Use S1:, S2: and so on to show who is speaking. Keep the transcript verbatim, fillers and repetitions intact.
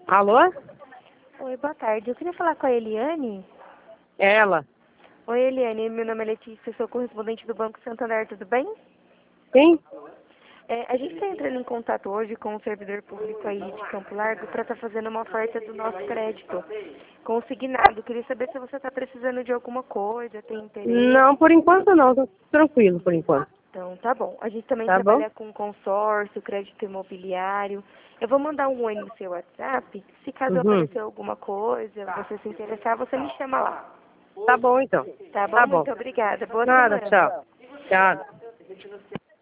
S1: Alô?
S2: Oi, boa tarde. Eu queria falar com a Eliane.
S1: Ela.
S2: Oi, Eliane. Meu nome é Letícia, sou correspondente do Banco Santander, tudo bem?
S1: Sim?
S2: É, a gente está entrando em contato hoje com o servidor público aí de Campo Largo para estar fazendo uma oferta do nosso crédito consignado. Queria saber se você está precisando de alguma coisa, tem interesse.
S1: Não, por enquanto não. Tô tranquilo por enquanto.
S2: Então, tá bom. A gente também
S1: Tá bom?
S2: trabalha com consórcio, crédito imobiliário. Eu vou mandar um oi no seu WhatsApp. Se caso
S1: Uhum.
S2: aparecer alguma coisa, você se interessar, você me chama lá.
S1: Tá bom então.
S2: Tá bom?
S1: Tá bom.
S2: Muito obrigada. Boa
S1: Nada,
S2: semana.
S1: tchau. Tchau.